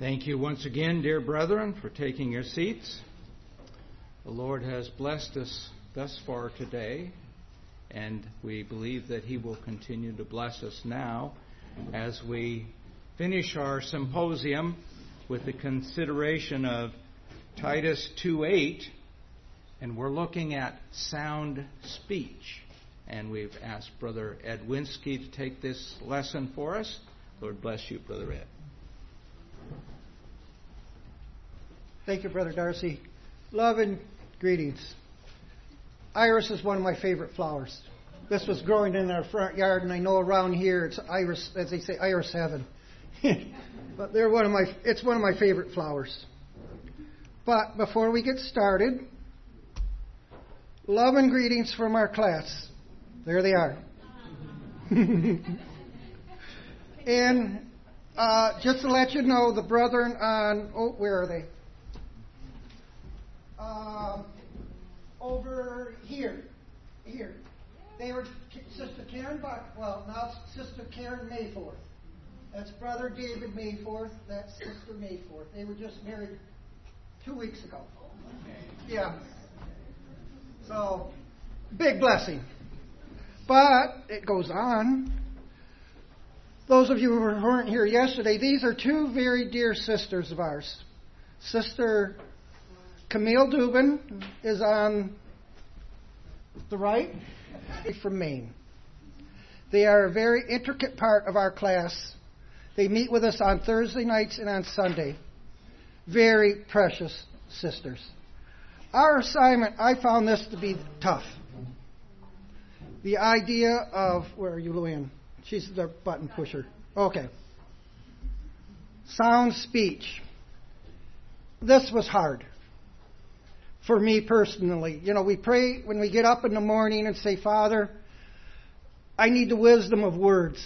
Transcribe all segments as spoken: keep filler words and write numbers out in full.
Thank you once again, dear brethren, for taking your seats. The Lord has blessed us thus far today, and we believe that He will continue to bless us now as we finish our symposium with the consideration of Titus two eight, and we're looking at sound speech. And we've asked Brother Ed Winsky to take this lesson for us. Lord bless you, Brother Ed. Thank you, Brother Darcy. Love and greetings. Iris is one of my favorite flowers. This was growing in our front yard, and I know around here it's iris, as they say, iris heaven. But they're one of my, it's one of my favorite flowers. But before we get started, love and greetings from our class. There they are. And uh, just to let you know, the brethren on, oh, where are they? Uh, over here, here. They were Sister Karen Buck. Well, now it's Sister Karen Mayforth. That's Brother David Mayforth. That's Sister Mayforth. They were just married two weeks ago. Yeah. So, big blessing. But it goes on. Those of you who weren't here yesterday, these are two very dear sisters of ours. Sister Camille Dubin is on the right, from Maine. They are a very intricate part of our class. They meet with us on Thursday nights and on Sunday. Very precious sisters. Our assignment, I found this to be tough. The idea of, where are you, Luann? She's the button pusher. Okay. Sound speech. This was hard. For me personally. You know, we pray when we get up in the morning and say, Father, I need the wisdom of words.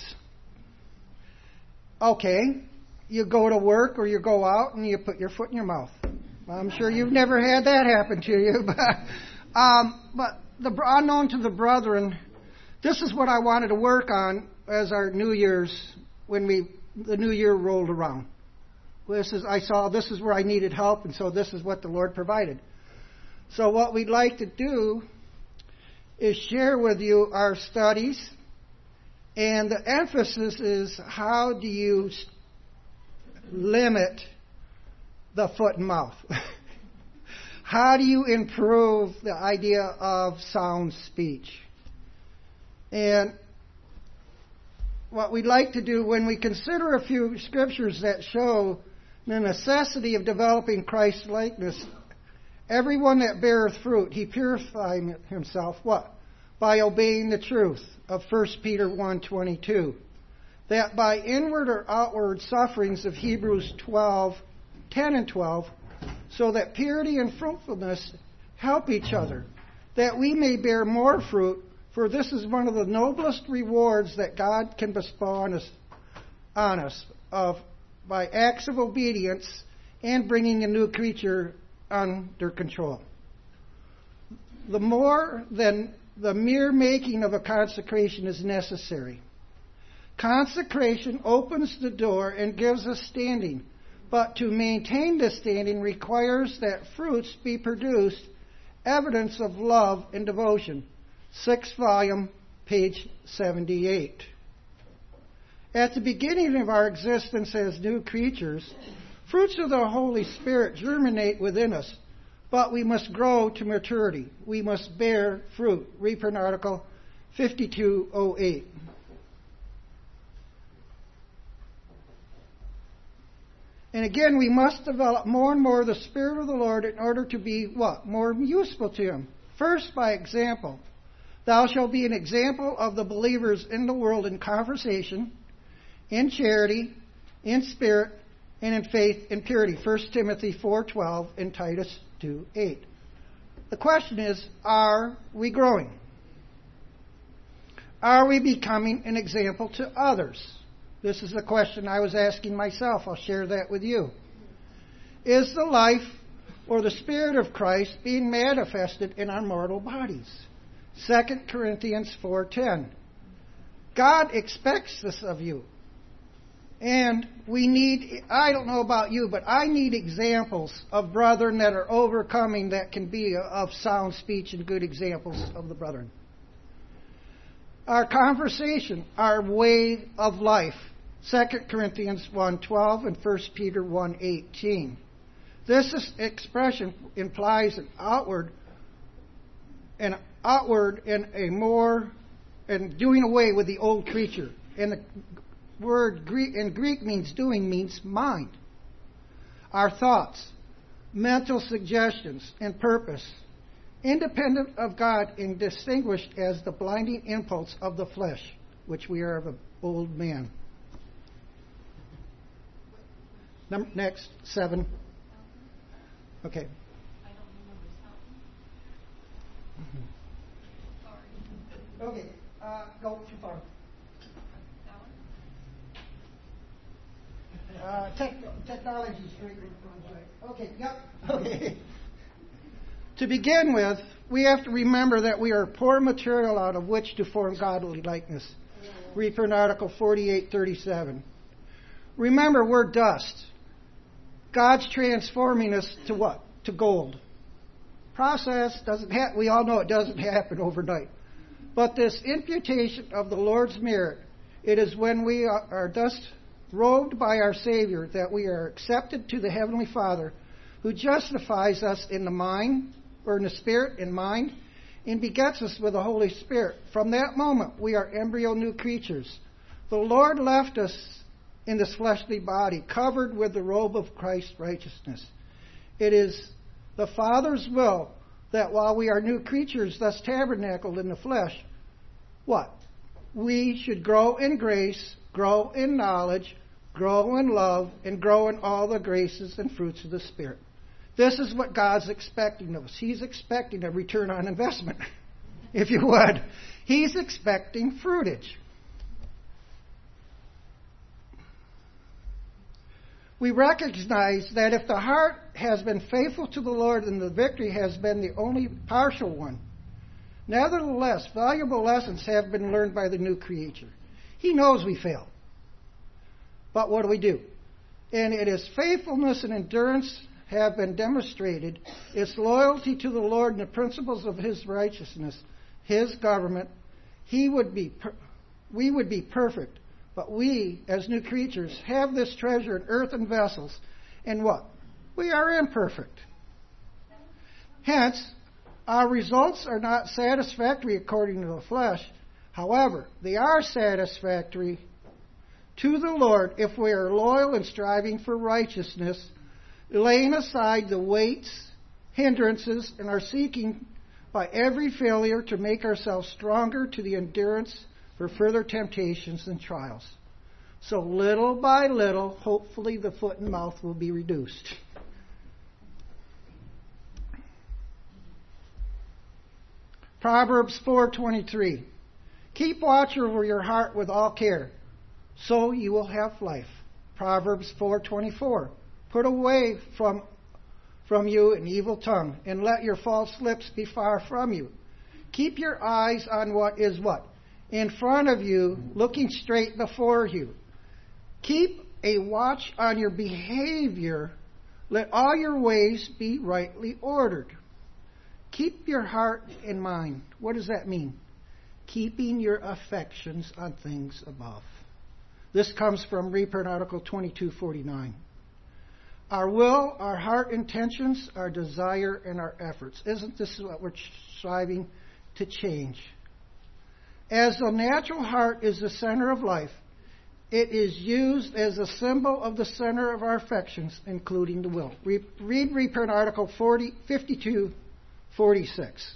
Okay. You go to work or you go out and you put your foot in your mouth. I'm sure you've never had that happen to you. But, um, but the, unknown to the brethren, this is what I wanted to work on as our New Year's, when we the New Year rolled around. This is I saw this is where I needed help, and so this is what the Lord provided. So what we'd like to do is share with you our studies, and the emphasis is how do you limit the foot and mouth? How do you improve the idea of sound speech? And what we'd like to do when we consider a few scriptures that show the necessity of developing Christ's likeness, everyone that beareth fruit, he purifies himself, what? By obeying the truth of First Peter one twenty-two. That by inward or outward sufferings of Hebrews twelve, ten and twelve, so that purity and fruitfulness help each other, that we may bear more fruit, for this is one of the noblest rewards that God can bestow on us, on us of, by acts of obedience and bringing a new creature under control. The more than the mere making of a consecration is necessary. Consecration opens the door and gives us standing, but to maintain this standing requires that fruits be produced, evidence of love and devotion. Sixth volume, page seventy-eight. At the beginning of our existence as new creatures, fruits of the Holy Spirit germinate within us, but we must grow to maturity. We must bear fruit. Read print article fifty-two oh eight. And again, we must develop more and more the Spirit of the Lord in order to be what? More useful to Him. First, by example. Thou shalt be an example of the believers in the world in conversation, in charity, in spirit, and in faith and purity. First Timothy four twelve and Titus two eight. The question is, are we growing? Are we becoming an example to others? This is the question I was asking myself. I'll share that with you. Is the life or the Spirit of Christ being manifested in our mortal bodies? Second Corinthians four ten. God expects this of you. And we need, I don't know about you, but I need examples of brethren that are overcoming that can be of sound speech and good examples of the brethren. Our conversation, our way of life. Second Corinthians one twelve and First Peter one eighteen. This is, expression implies an outward, an outward and a more, and doing away with the old creature. And the word Greek, in Greek means doing means mind. Our thoughts, mental suggestions, and purpose, independent of God and distinguished as the blinding impulse of the flesh, which we are of an old man. Number, next, seven. Okay. Okay, uh, go too far. Uh, tech, technology is great. Okay, yep. Okay. To begin with, we have to remember that we are poor material out of which to form godly likeness. Read from Article forty-eight thirty-seven. Remember, we're dust. God's transforming us to what? To gold. Process doesn't ha- we all know it doesn't happen overnight. But this imputation of the Lord's merit, it is when we are, are thus robed by our Savior that we are accepted to the Heavenly Father, who justifies us in the mind, or in the spirit and mind, and begets us with the Holy Spirit. From that moment, we are embryo new creatures. The Lord left us in this fleshly body, covered with the robe of Christ's righteousness. It is the Father's will that while we are new creatures, thus tabernacled in the flesh, what? We should grow in grace, grow in knowledge, grow in love, and grow in all the graces and fruits of the Spirit. This is what God's expecting of us. He's expecting a return on investment, if you would. He's expecting fruitage. We recognize that if the heart has been faithful to the Lord, then the victory has been the only partial one. Nevertheless, valuable lessons have been learned by the new creature. He knows we fail. But what do we do? And it is faithfulness and endurance have been demonstrated. Its loyalty to the Lord and the principles of His righteousness, His government. He would be, per- we would be perfect. But we, as new creatures, have this treasure in earthen vessels. And what? We are imperfect. Hence, our results are not satisfactory according to the flesh. However, they are satisfactory to the Lord if we are loyal and striving for righteousness, laying aside the weights, hindrances, and are seeking by every failure to make ourselves stronger to the endurance for further temptations and trials. So little by little, hopefully the foot and mouth will be reduced. Proverbs four twenty-three. Keep watch over your heart with all care, so you will have life. Proverbs four twenty-four. Put away from, from you an evil tongue, and let your false lips be far from you. Keep your eyes on what is what? In front of you, looking straight before you. Keep a watch on your behavior. Let all your ways be rightly ordered. Keep your heart in mind. What does that mean? Keeping your affections on things above. This comes from Reprint Article twenty-two forty-nine. Our will, our heart intentions, our desire, and our efforts. Isn't this what we're striving to change? As the natural heart is the center of life, it is used as a symbol of the center of our affections, including the will. Read Reprint Article forty, fifty-two forty-six.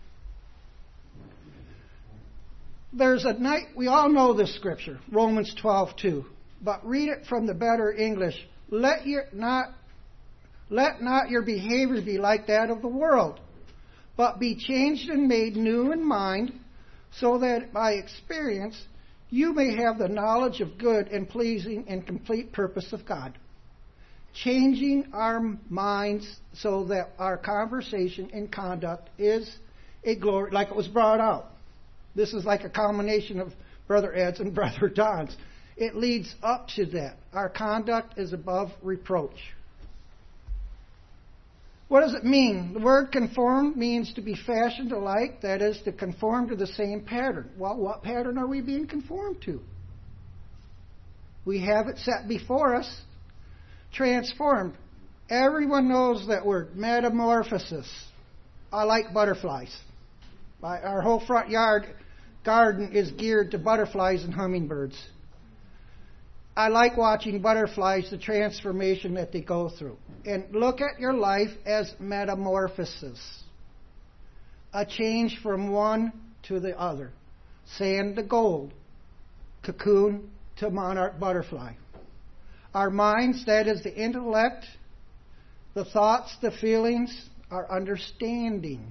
There's a night, we all know this scripture, Romans twelve two, but read it from the better English. Let your not let not your behavior be like that of the world, but be changed and made new in mind, so that by experience you may have the knowledge of good and pleasing and complete purpose of God. Changing our minds so that our conversation and conduct is a glory, like it was brought out. This is like a combination of Brother Ed's and Brother Don's. It leads up to that. Our conduct is above reproach. What does it mean? The word conform means to be fashioned alike, that is, to conform to the same pattern. Well, what pattern are we being conformed to? We have it set before us. Transformed. Everyone knows that word, metamorphosis. I like butterflies. Our whole front yard garden is geared to butterflies and hummingbirds. I like watching butterflies, the transformation that they go through. And look at your life as metamorphosis. A change from one to the other. Sand to gold. Cocoon to monarch butterfly. Our minds, that is the intellect, the thoughts, the feelings, our understanding.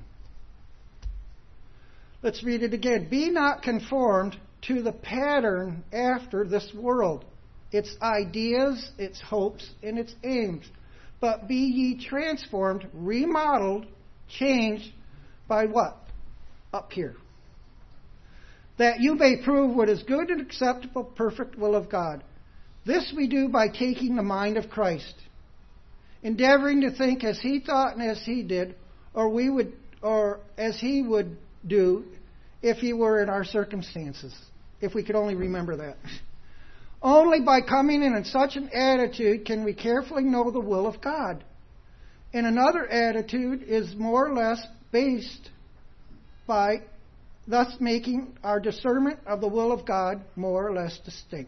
Let's read it again. Be not conformed to the pattern after this world. Its ideas, its hopes, and its aims. But be ye transformed, remodeled, changed by what? Up here. That you may prove what is good and acceptable, perfect will of God. This we do by taking the mind of Christ, endeavoring to think as He thought and as He did, or we would, or as He would do if He were in our circumstances. If we could only remember that. Only by coming in in such an attitude can we carefully know the will of God. And another attitude is more or less based by thus making our discernment of the will of God more or less distinct.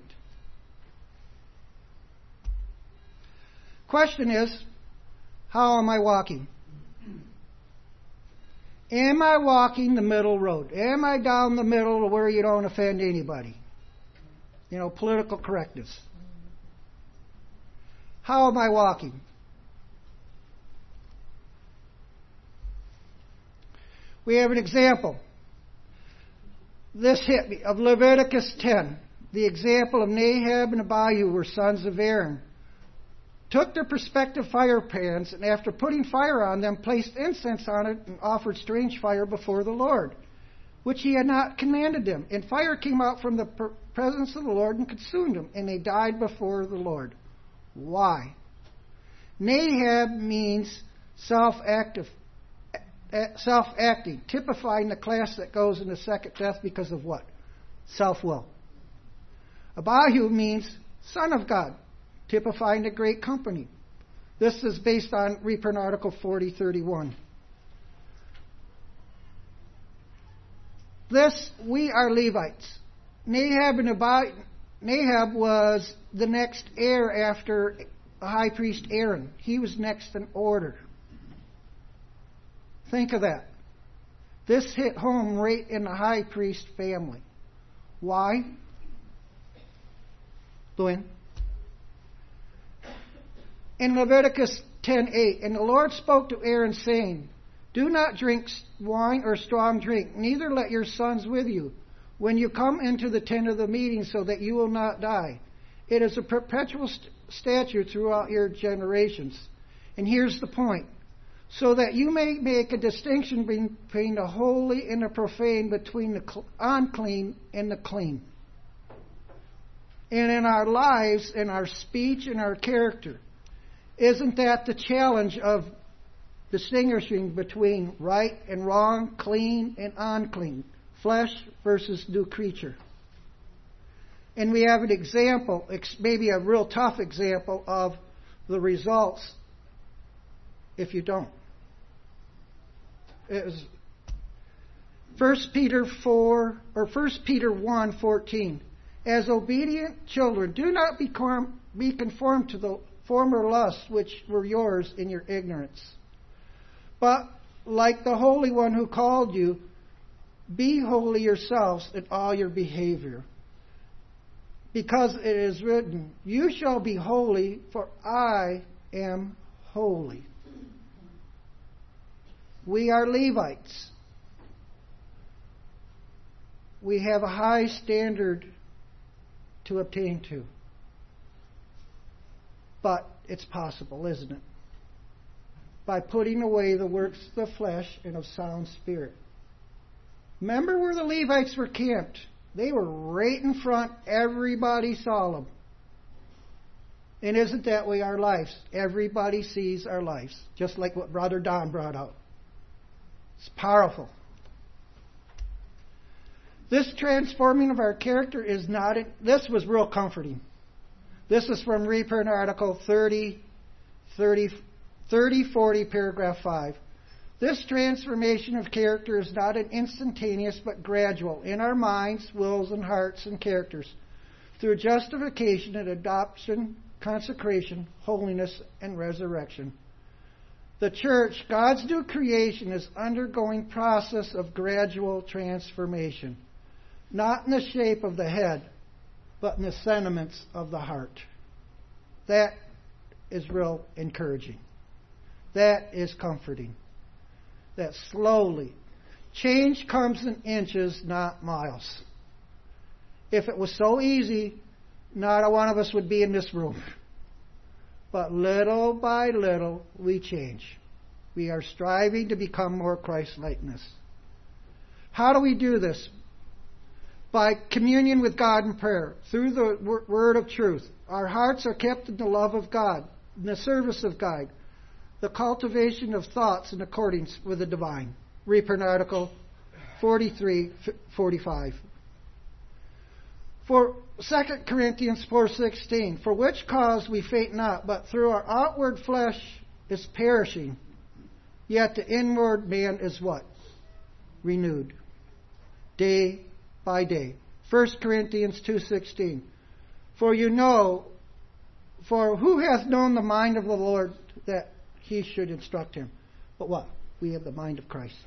Question is, how am I walking? Am I walking the middle road? Am I down the middle to where you don't offend anybody? You know, political correctness. How am I walking? We have an example. This hit me, of Leviticus ten. The example of Nadab and Abihu were sons of Aaron. Took their respective fire pans, and after putting fire on them, placed incense on it and offered strange fire before the Lord, which He had not commanded them. And fire came out from the presence of the Lord and consumed them, and they died before the Lord. Why? Nadab means self-active, self-acting, typifying the class that goes into second death because of what? Self-will. Abihu means son of God, typifying the great company. This is based on Reprint Article forty thirty-one. This, we are Levites. Nadab and Abihu, Nadab was the next heir after high priest Aaron. He was next in order. Think of that. This hit home right in the high priest family. Why? Luann? In Leviticus ten eight, and the Lord spoke to Aaron, saying, do not drink wine or strong drink, neither let your sons with you, when you come into the tent of the meeting, so that you will not die. It is a perpetual st- statute throughout your generations. And here's the point. So that you may make a distinction between the holy and the profane, between the cl- unclean and the clean. And in our lives, in our speech, and our character, isn't that the challenge of distinguishing between right and wrong, clean and unclean, flesh versus new creature? And we have an example, maybe a real tough example of the results if you don't. It was First Peter four or First Peter one fourteen. As obedient children, do not become, be conformed to the former lusts which were yours in your ignorance. But like the Holy One who called you, be holy yourselves in all your behavior. Because it is written, you shall be holy, for I am holy. We are Levites. We have a high standard to obtain to. But it's possible, isn't it? By putting away the works of the flesh and of sound spirit. Remember where the Levites were camped. They were right in front. Everybody saw them. And isn't that way our lives? Everybody sees our lives, just like what Brother Don brought out. It's powerful. This transforming of our character is not... This was real comforting. This is from Reprint Article thirty, thirty, thirty forty, paragraph five. This transformation of character is not an instantaneous but gradual in our minds, wills, and hearts and characters through justification and adoption, consecration, holiness, and resurrection. The church, God's new creation, is undergoing process of gradual transformation, not in the shape of the head, but in the sentiments of the heart. That is real encouraging. That is comforting. That slowly, change comes in inches, not miles. If it was so easy, not a one of us would be in this room. But little by little, we change. We are striving to become more Christ-likeness. How do we do this? By communion with God in prayer, through the word of truth. Our hearts are kept in the love of God, in the service of God, the cultivation of thoughts in accordance with the divine. Reprint Article forty-three forty-five. For Second Corinthians four sixteen, for which cause we faint not, but through our outward flesh is perishing, yet the inward man is what? Renewed. Day by day. First Corinthians two sixteen. For you know, for who hath known the mind of the Lord that he should instruct him? But what? We have the mind of Christ.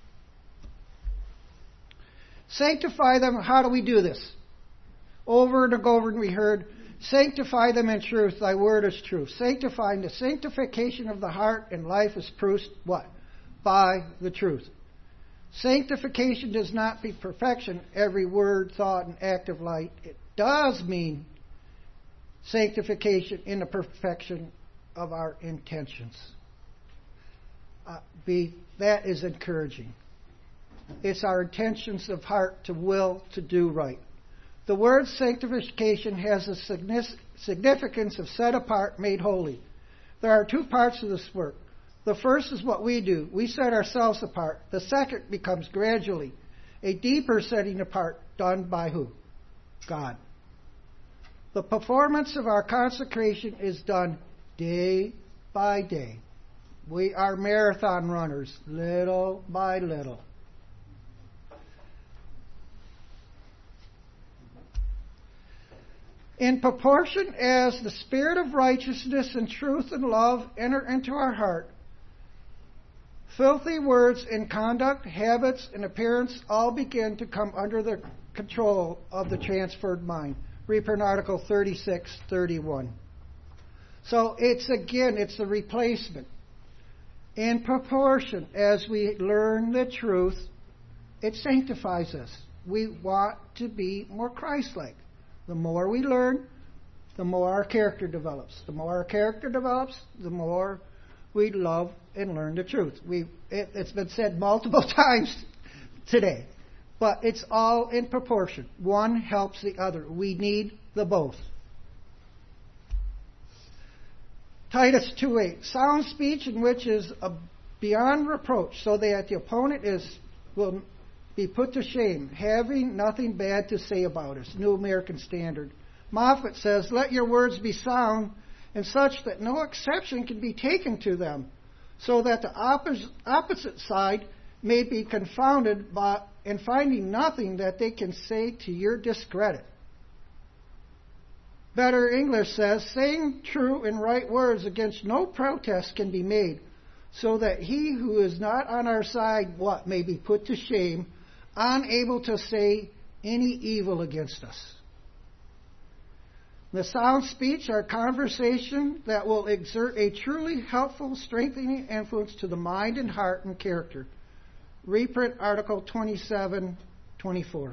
Sanctify them. How do we do this? Over and over we heard, sanctify them in truth, thy word is truth. Sanctifying the sanctification of the heart and life is proved, what? By the truth. Sanctification does not mean perfection, every word, thought, and act of light. It does mean sanctification in the perfection of our intentions. Uh, be, that is encouraging. It's our intentions of heart to will to do right. The word sanctification has a significance of set apart, made holy. There are two parts of this work. The first is what we do. We set ourselves apart. The second becomes gradually a deeper setting apart done by who? God. The performance of our consecration is done day by day. We are marathon runners, little by little. In proportion as the spirit of righteousness and truth and love enter into our heart, filthy words in conduct, habits, and appearance all begin to come under the control of the transferred mind. Reprint Article thirty-six thirty-one. So it's again, it's the replacement. In proportion as we learn the truth, it sanctifies us. We want to be more Christ-like. The more we learn, the more our character develops. The more our character develops, the more we love and learn the truth. We it, it's been said multiple times today, but it's all in proportion. One helps the other. We need the both. Titus two eight. Sound speech in which is a beyond reproach, so that the opponent is will be put to shame, having nothing bad to say about us. New American Standard. Moffat says, let your words be sound and such that no exception can be taken to them, so that the oppos- opposite side may be confounded by, in finding nothing that they can say to your discredit. Better English says, saying true and right words against no protest can be made, so that he who is not on our side, what, may be put to shame, unable to say any evil against us. The sound speech are conversation that will exert a truly helpful, strengthening influence to the mind and heart and character. Reprint Article twenty-seven twenty-four.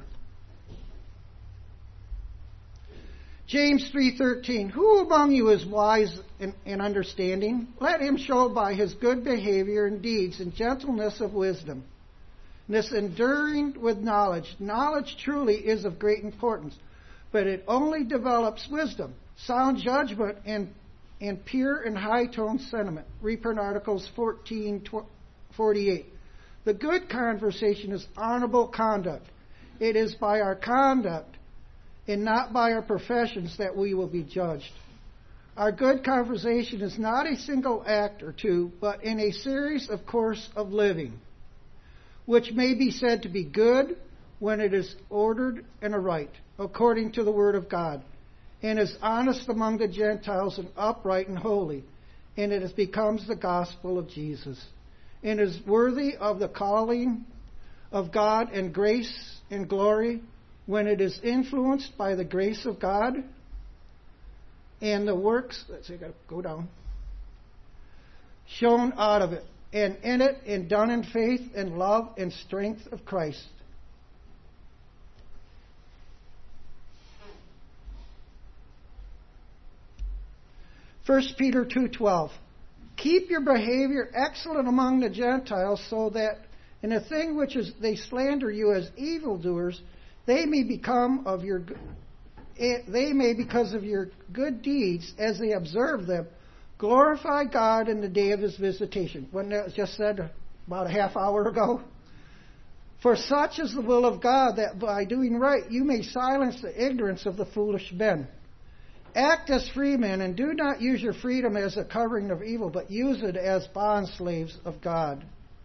James three thirteen. Who among you is wise and, and understanding? Let him show by his good behavior and deeds and gentleness of wisdom. This enduring with knowledge. Knowledge truly is of great importance, but it only develops wisdom, sound judgment, and, and pure and high-toned sentiment. Reprint Articles fourteen forty-eight. The good conversation is honorable conduct. It is by our conduct and not by our professions that we will be judged. Our good conversation is not a single act or two, but in a series of course of living, which may be said to be good when it is ordered and aright, according to the Word of God, and is honest among the Gentiles and upright and holy, and it becomes the gospel of Jesus, and is worthy of the calling of God and grace and glory when it is influenced by the grace of God and the works, let's see, I got to go down, shown out of it, and in it, and done in faith and love and strength of Christ. First Peter two twelve. Keep your behavior excellent among the Gentiles, so that in a thing which is they slander you as evildoers, they may become of your they may because of your good deeds as they observe them, glorify God in the day of His visitation. Wasn't that just said about a half hour ago? For such is the will of God, that by doing right you may silence the ignorance of the foolish men. Act as free men, and do not use your freedom as a covering of evil, but use it as bondslaves of God.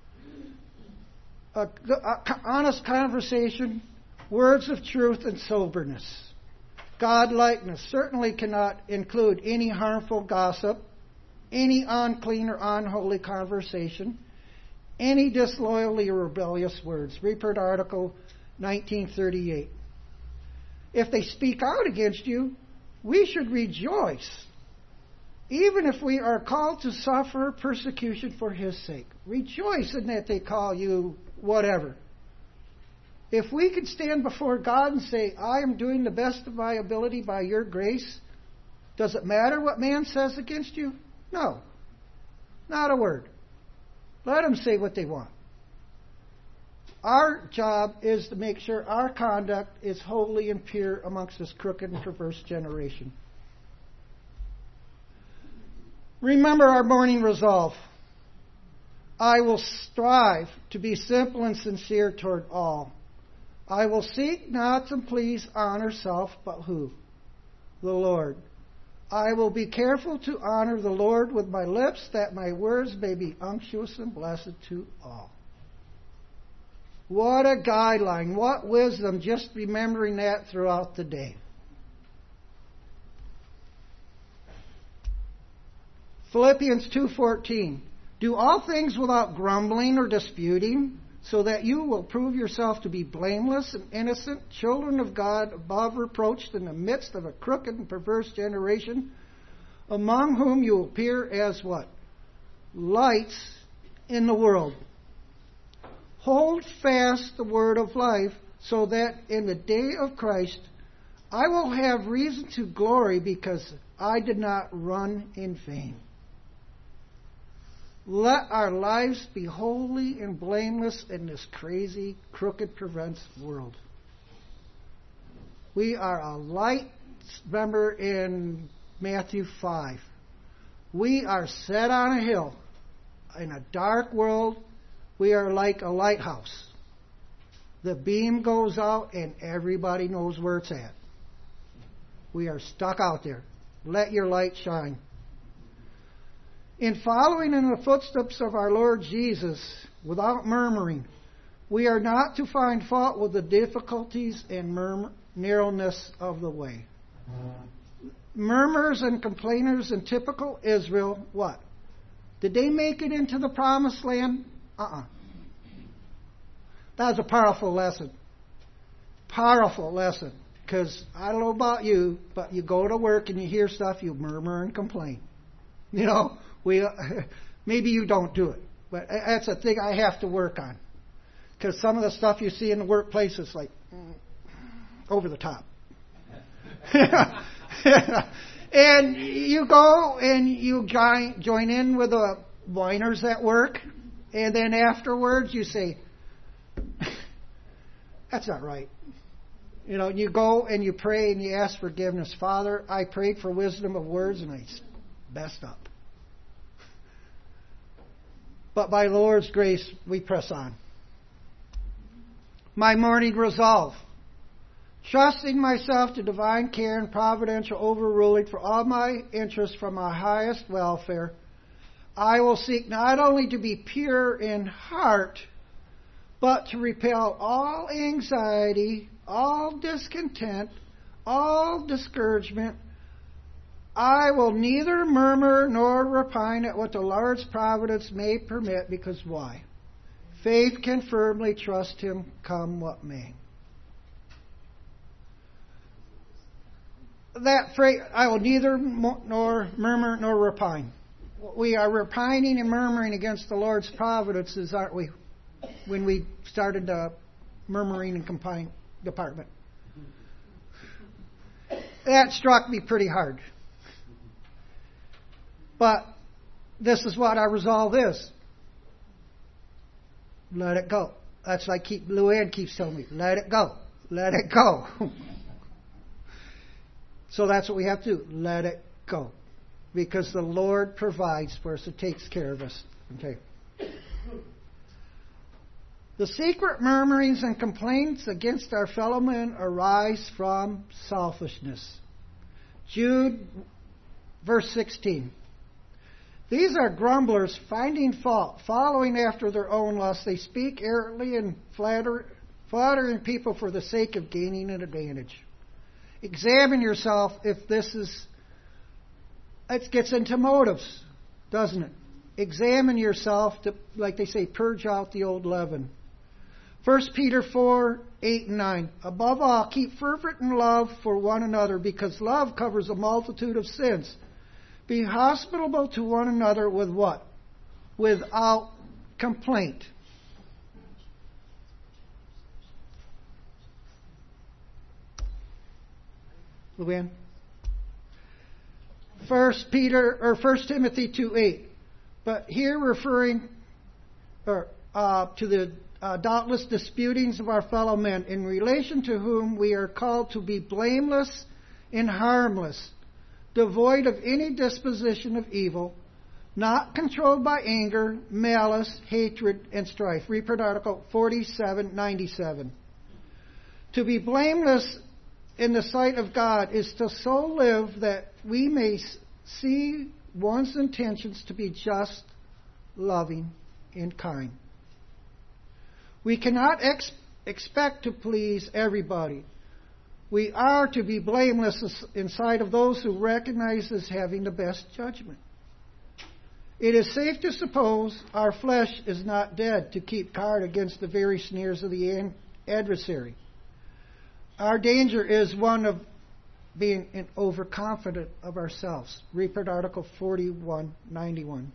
A, a honest conversation, words of truth, and soberness. God-likeness certainly cannot include any harmful gossip, any unclean or unholy conversation, any disloyally or rebellious words. Reprint Article nineteen thirty-eight. If they speak out against you, we should rejoice, even if we are called to suffer persecution for His sake. Rejoice in that they call you whatever. If we could stand before God and say, I am doing the best of my ability by your grace, does it matter what man says against you? No. Not a word. Let them say what they want. Our job is to make sure our conduct is holy and pure amongst this crooked and perverse generation. Remember our morning resolve. I will strive to be simple and sincere toward all. I will seek not to please honor self, but who? The Lord. I will be careful to honor the Lord with my lips, that my words may be unctuous and blessed to all. What a guideline. What wisdom, just remembering that throughout the day. Philippians two fourteen. Do all things without grumbling or disputing, so that you will prove yourself to be blameless and innocent, children of God, above reproach in the midst of a crooked and perverse generation, among whom you appear as what? Lights in the world. Hold fast the word of life, so that in the day of Christ I will have reason to glory, because I did not run in vain. Let our lives be holy and blameless in this crazy, crooked, perverse world. We are a light, remember in Matthew five. We are set on a hill in a dark world. We are like a lighthouse. The beam goes out and everybody knows where it's at. We are stuck out there. Let your light shine. In following in the footsteps of our Lord Jesus, without murmuring, we are not to find fault with the difficulties and murmur- narrowness of the way. Murmurers and complainers in typical Israel, what? Did they make it into the promised land? Uh-uh. That was a powerful lesson. Powerful lesson. Because I don't know about you, but you go to work and you hear stuff, you murmur and complain. You know, we maybe you don't do it, but that's a thing I have to work on. Because some of the stuff you see in the workplace is like mm, over the top. And you go and you join, join in with the whiners at work, and then afterwards you say, That's not right. You know, you go and you pray and you ask forgiveness. Father, I prayed for wisdom of words and I messed up. But by the Lord's grace, we press on. My morning resolve. Trusting myself to divine care and providential overruling for all my interests for my highest welfare, I will seek not only to be pure in heart, but to repel all anxiety, all discontent, all discouragement. I will neither murmur nor repine at what the Lord's providence may permit, because why? Faith can firmly trust Him come what may. That phrase, I will neither nor murmur nor repine. We are repining and murmuring against the Lord's providences, aren't we? When we started the murmuring and compine department. That struck me pretty hard. But this is what our resolve is. Let it go. That's like keep, Luann keeps telling me, let it go. Let it go. So that's what we have to do. Let it go. Because the Lord provides for us. It takes care of us. Okay. The secret murmurings and complaints against our fellow men arise from selfishness. Jude, verse sixteen. These are grumblers, finding fault, following after their own lusts. They speak arrogantly and flatter, flattering people for the sake of gaining an advantage. Examine yourself if this is... It gets into motives, doesn't it? Examine yourself to, like they say, purge out the old leaven. First Peter four, eight and nine. Above all, keep fervent in love for one another, because love covers a multitude of sins. Be hospitable to one another with what? Without complaint. Luann? First Peter or First Timothy two eight. But here referring or, uh, to the uh, doubtless disputings of our fellow men, in relation to whom we are called to be blameless and harmless, devoid of any disposition of evil, not controlled by anger, malice, hatred, and strife. Reprint article forty-seven ninety-seven. To be blameless in the sight of God is to so live that we may see one's intentions to be just, loving, and kind. We cannot ex- expect to please everybody. We are to be blameless in sight of those who recognize as having the best judgment. It is safe to suppose our flesh is not dead to keep guard against the very snares of the adversary. Our danger is one of being overconfident of ourselves. Reprint article forty-one ninety-one.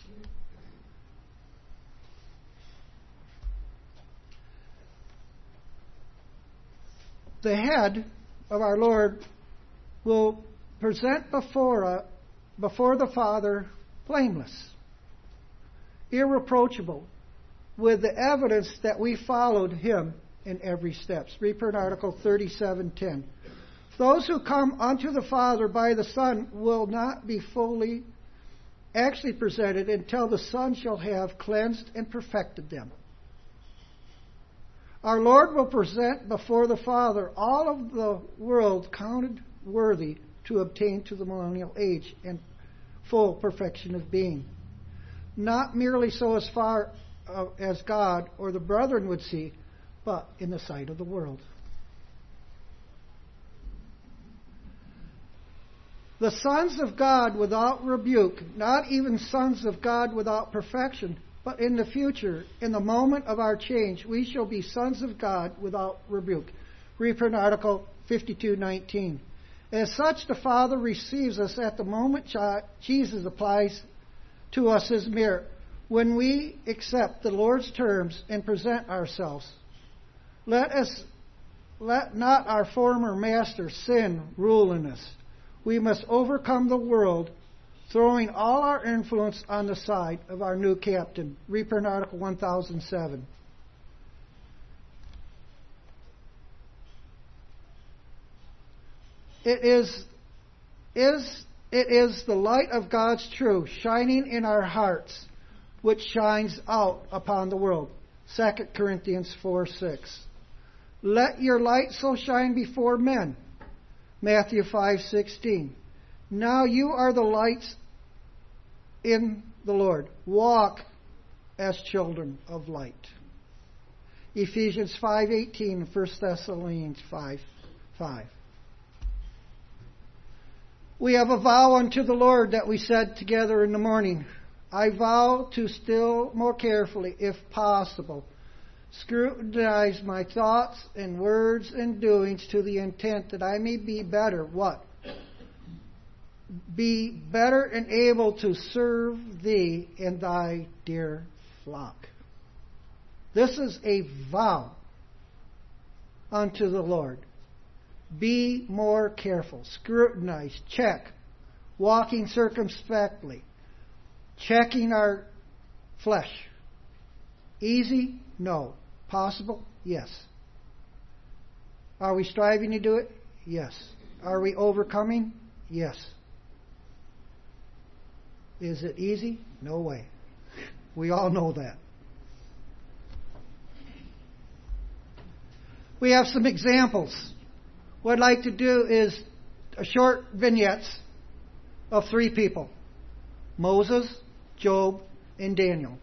The head of our Lord will present before uh, before the Father blameless, irreproachable, with the evidence that we followed Him in every step. Reprint article thirty-seven ten. Those who come unto the Father by the Son will not be fully actually presented until the Son shall have cleansed and perfected them. Our Lord will present before the Father all of the world counted worthy to obtain to the millennial age and full perfection of being. Not merely so as far uh, as God or the brethren would see, but in the sight of the world. The sons of God without rebuke, not even sons of God without perfection, but in the future, in the moment of our change, we shall be sons of God without rebuke. Reprint article fifty-two nineteen. As such, the Father receives us at the moment Jesus applies to us His merit, when we accept the Lord's terms and present ourselves. Let us let not our former master, sin, rule in us. We must overcome the world, throwing all our influence on the side of our new captain. Reprint article one thousand seven. It is, is, it is the light of God's truth shining in our hearts, which shines out upon the world. Second Corinthians four six. Let your light so shine before men. Matthew five sixteen. Now you are the lights in the Lord. Walk as children of light. Ephesians five eighteen and First Thessalonians five five. We have a vow unto the Lord that we said together in the morning. I vow to still more carefully, if possible, scrutinize my thoughts and words and doings to the intent that I may be better. What? Be better and able to serve thee in thy dear flock. This is a vow unto the Lord. Be more careful. Scrutinize. Check. Walking circumspectly. Checking our flesh. Easy? No. Possible? Yes. Are we striving to do it? Yes. Are we overcoming? Yes. Is it easy? No way. We all know that. We have some examples. What I'd like to do is a short vignettes of three people. Moses, Job, and Daniel.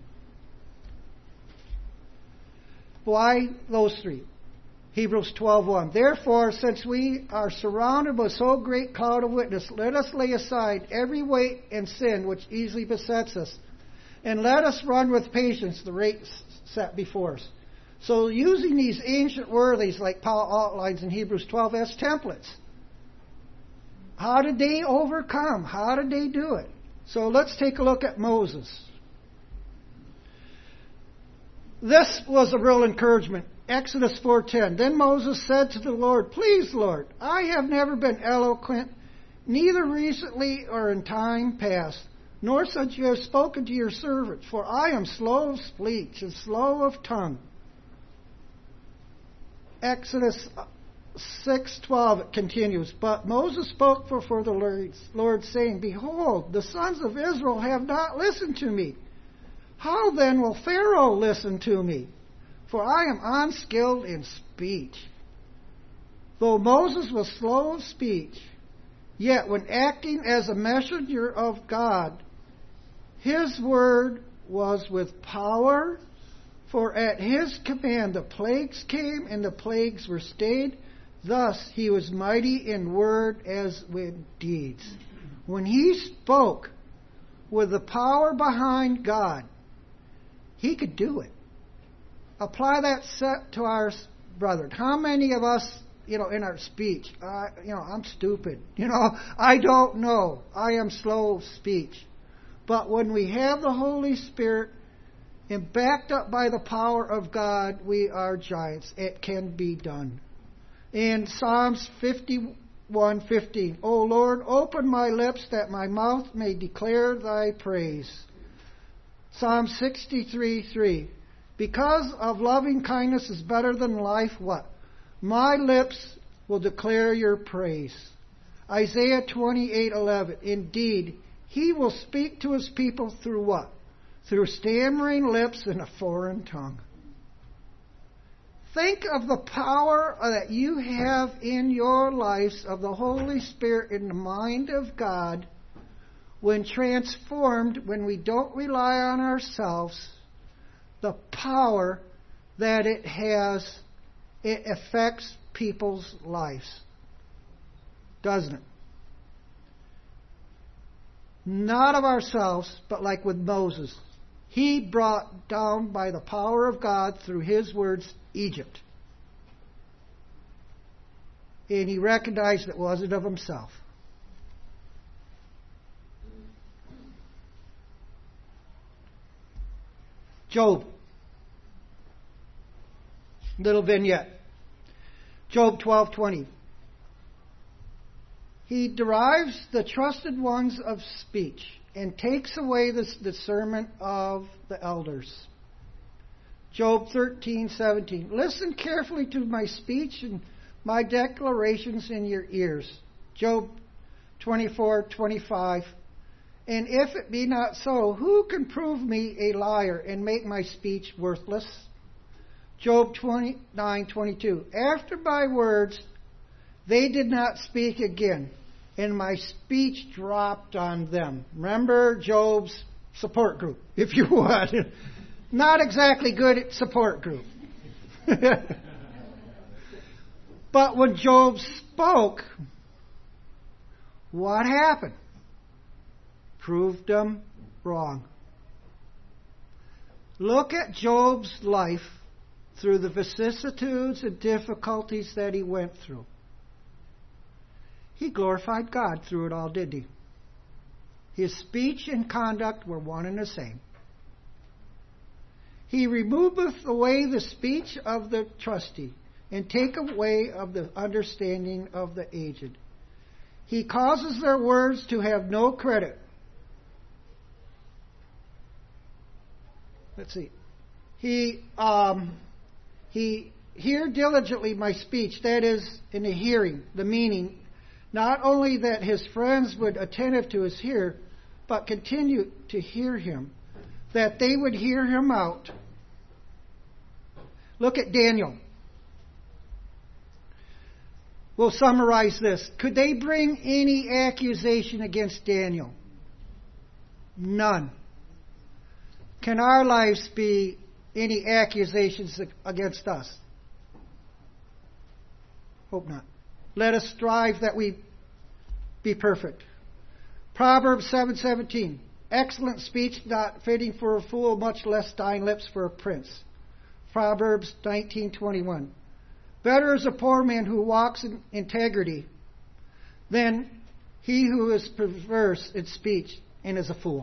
Why those three? Hebrews twelve one. Therefore, since we are surrounded by so great cloud of witness, let us lay aside every weight and sin which easily besets us, and let us run with patience the race set before us. So using these ancient worthies like Paul outlines in Hebrews twelve as templates. How did they overcome? How did they do it? So let's take a look at Moses. This was a real encouragement. Exodus four ten. Then Moses said to the Lord, Please, Lord, I have never been eloquent, neither recently or in time past, nor since you have spoken to your servant, for I am slow of speech and slow of tongue. Exodus six twelve it continues. But Moses spoke before the Lord, Lord, saying, Behold, the sons of Israel have not listened to me. How then will Pharaoh listen to me? For I am unskilled in speech. Though Moses was slow of speech, yet when acting as a messenger of God, his word was with power. For at his command the plagues came, and the plagues were stayed. Thus he was mighty in word as with deeds. When he spoke with the power behind God, he could do it. Apply that set to our brethren. How many of us, you know, in our speech, uh, you know, I'm stupid. You know, I don't know. I am slow of speech. But when we have the Holy Spirit, and backed up by the power of God, we are giants. It can be done. In Psalms fifty-one fifteen, O Lord, open my lips that my mouth may declare thy praise. Psalm sixty-three three, because of loving kindness is better than life, what? My lips will declare your praise. Isaiah twenty-eight eleven, indeed, he will speak to his people through what? Through stammering lips and a foreign tongue. Think of the power that you have in your lives of the Holy Spirit in the mind of God when transformed, when we don't rely on ourselves, the power that it has, it affects people's lives. Doesn't it? Not of ourselves, but like with Moses. He brought down by the power of God through his words Egypt. And he recognized it wasn't of himself. Job. Little vignette. Job twelve twenty. He derives the trusted ones of speech and takes away the discernment of the elders. Job thirteen seventeen. Listen carefully to my speech and my declarations in your ears. Job twenty-four twenty-five. And if it be not so, who can prove me a liar and make my speech worthless? Job twenty-nine twenty-two. After my words, they did not speak again, and my speech dropped on them. Remember Job's support group, if you would. Not exactly good support group. But when Job spoke, what happened? Proved them wrong. Look at Job's life through the vicissitudes and difficulties that he went through. He glorified God through it all, didn't he? His speech and conduct were one and the same. He removeth away the speech of the trusty, and take away of the understanding of the aged. He causes their words to have no credit. Let's see. He um, he hear diligently my speech, that is, in the hearing, the meaning, not only that his friends would attentive to his hear, but continue to hear him, that they would hear him out. Look at Daniel. We'll summarize this. Could they bring any accusation against Daniel? None. Can our lives be any accusations against us? Hope not. Let us strive that we be perfect. Proverbs seven seventeen. Excellent speech not fitting for a fool, much less thine lips for a prince. Proverbs nineteen twenty-one. Better is a poor man who walks in integrity than he who is perverse in speech and is a fool.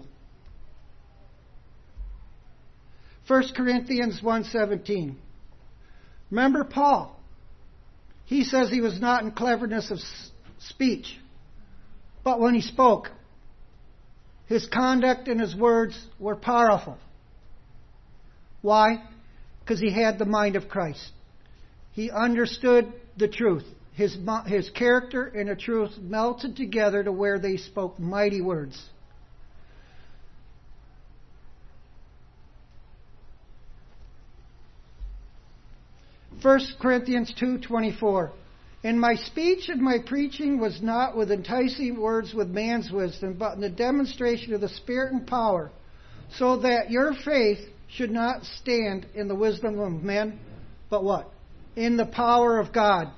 First Corinthians one seventeen. Remember Paul. He says he was not in cleverness of speech, but when he spoke, his conduct and his words were powerful. Why? Because he had the mind of Christ. He understood the truth. His, his character and the truth melted together to where they spoke mighty words. First Corinthians two twenty-four. And my speech and my preaching was not with enticing words with man's wisdom, but in the demonstration of the Spirit and power, so that your faith should not stand in the wisdom of men, but what? In the power of God.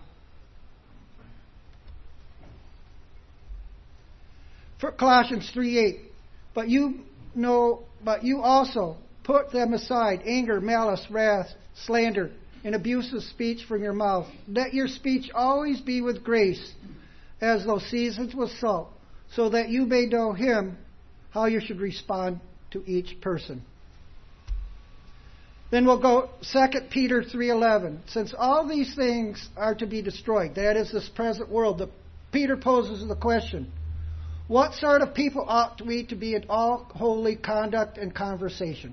For Colossians three eight. But you know, but you also put them aside, anger, malice, wrath, slander, and abusive speech from your mouth. Let your speech always be with grace, as though seasoned with salt, so that you may know Him, how you should respond to each person. Then we'll go Second Peter three eleven. Since all these things are to be destroyed, that is this present world, the, Peter poses the question, what sort of people ought we to be in all holy conduct and conversation?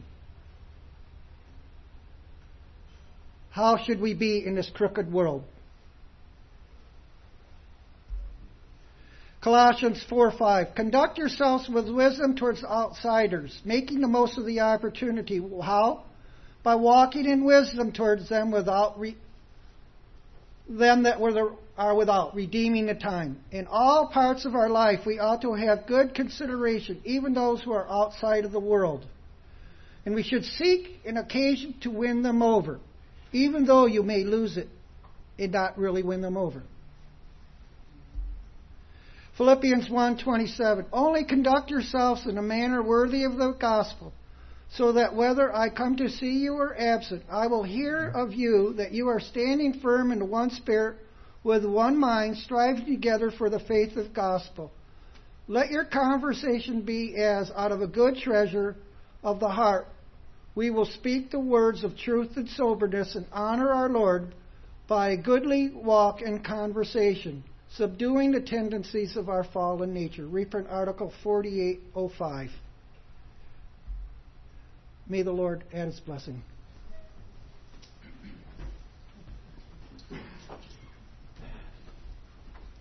How should we be in this crooked world? Colossians four five. Conduct yourselves with wisdom towards outsiders, making the most of the opportunity. How? By walking in wisdom towards them without re- them that were the, are without, redeeming the time. In all parts of our life, we ought to have good consideration, even those who are outside of the world. And we should seek an occasion to win them over, even though you may lose it and not really win them over. Philippians one twenty-seven. Only conduct yourselves in a manner worthy of the gospel, so that whether I come to see you or absent, I will hear of you that you are standing firm in one spirit, with one mind, striving together for the faith of the gospel. Let your conversation be as out of a good treasure of the heart. We will speak the words of truth and soberness and honor our Lord by a goodly walk and conversation, subduing the tendencies of our fallen nature. Reprint Article forty-eight oh five. May the Lord add His blessing.